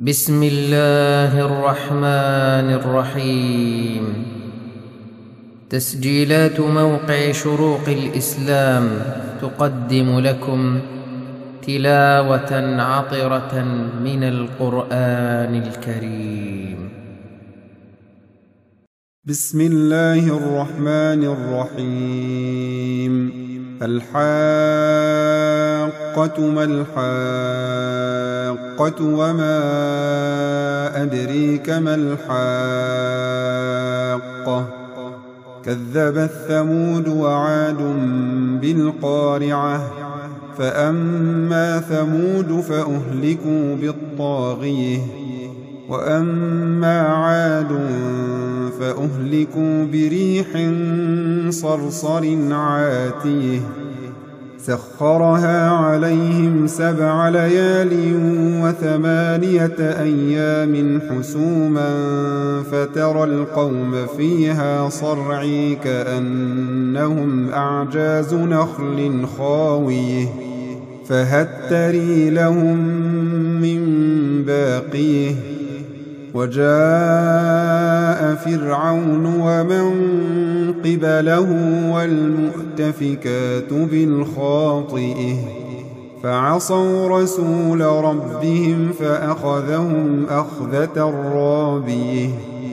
بسم الله الرحمن الرحيم. تسجيلات موقع شروق الإسلام تقدم لكم تلاوة عطرة من القرآن الكريم. بسم الله الرحمن الرحيم. الحاقة ما الحاقة وما أدريك ما الحاقة. كذبت ثمود وعاد بالقارعة. فأما ثمود فأهلكوا بالطاغية وأما عاد فأهلكوا بريح صرصر عاتية سخرها عليهم 7 ليال و8 أيام حسوما فترى القوم فيها صرعي كأنهم أعجاز نخل خاوية فهل تري لهم من باقية. وجاء فرعون ومن قبله والمؤتفكات بالخاطئة فعصوا رسول ربهم فأخذهم أخذة رابية.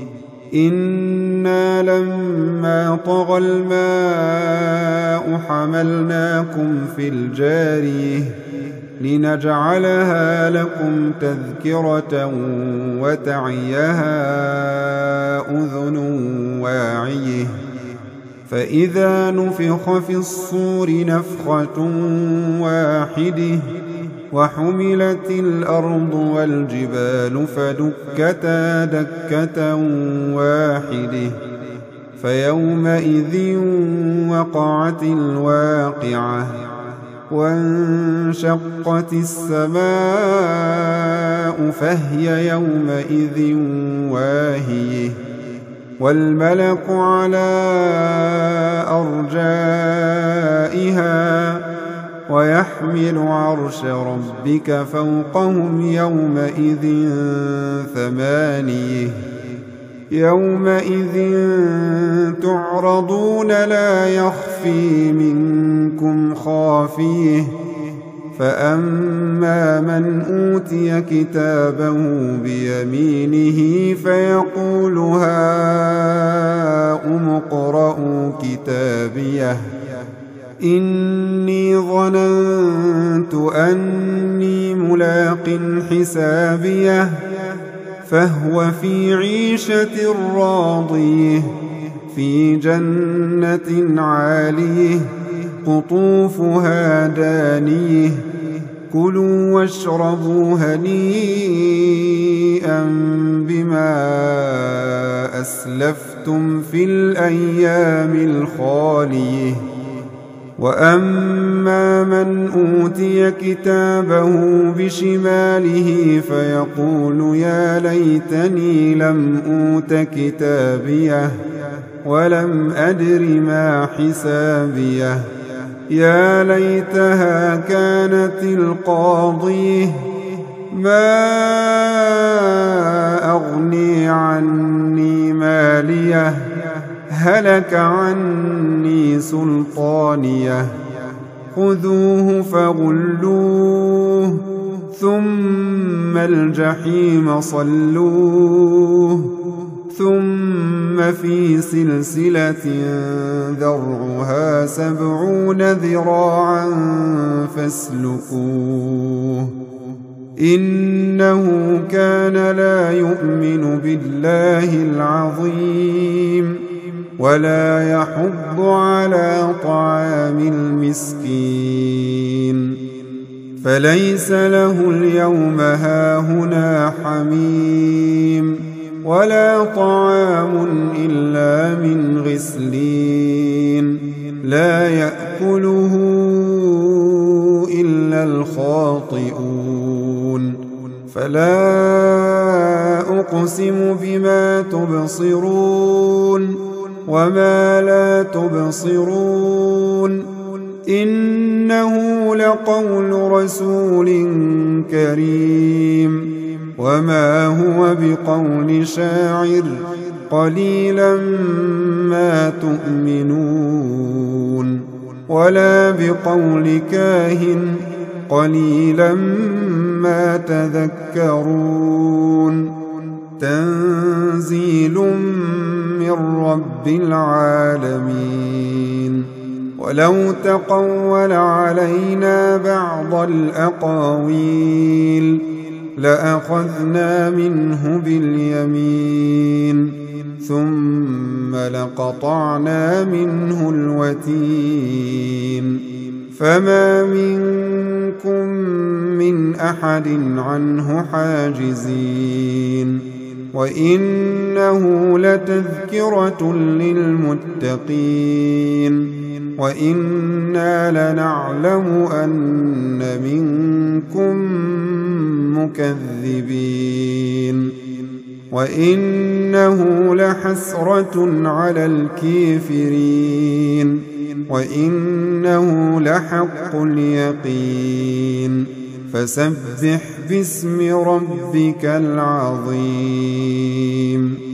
إنا لما طغى الماء حملناكم في الجارية لنجعلها لكم تذكرة وتعيها أذن واعية. فإذا نفخ في الصور نفخة واحدة وحملت الأرض والجبال فدكتا دكة واحدة فيومئذ وقعت الواقعة وانشقت السماء فهي يومئذ واهية والملك على أرجائها ويحمل عرش ربك فوقهم يومئذ 8 يومئذ تعرضون لا يخفي منكم خافية. فأما من أوتي كتابه بيمينه فيقول هاؤم اقرءوا كتابيه إني ظننت أني ملاق حسابيه فهو في عيشة راضية في جنة عالية قطوفها دانية كلوا واشربوا هنيئا بما أسلفتم في الأيام الخالية. وأما من أوتي كتابه بشماله فيقول يا ليتني لم أوت كتابيه ولم أدر ما حسابيه يا ليتها كانت القاضية ما أغني عني ماليه هلك عني سلطانيه خذوه فغلوه ثم الجحيم صلوه ثم في سلسلة ذرعها 70 ذراعا فاسلكوه إنه كان لا يؤمن بالله العظيم ولا يحض على طعام المسكين فليس له اليوم هاهنا حميم ولا طعام إلا من غسلين لا يأكله إلا الخاطئون. فلا أقسم بما تبصرون وما لا تبصرون إنه لقول رسول كريم وما هو بقول شاعر قليلا ما تؤمنون ولا بقول كاهن قليلا ما تذكرون تنزيل من رب العالمين ولو تقول علينا بعض الأقاويل لأخذنا منه باليمين ثم لقطعنا منه الوتين فما منكم من أحد عنه حاجزين وإنه لتذكرة للمتقين وإنا لنعلم أن منكم مكذبين وإنه لحسرة على الكافرين وإنه لحق اليقين فسبح باسم ربك العظيم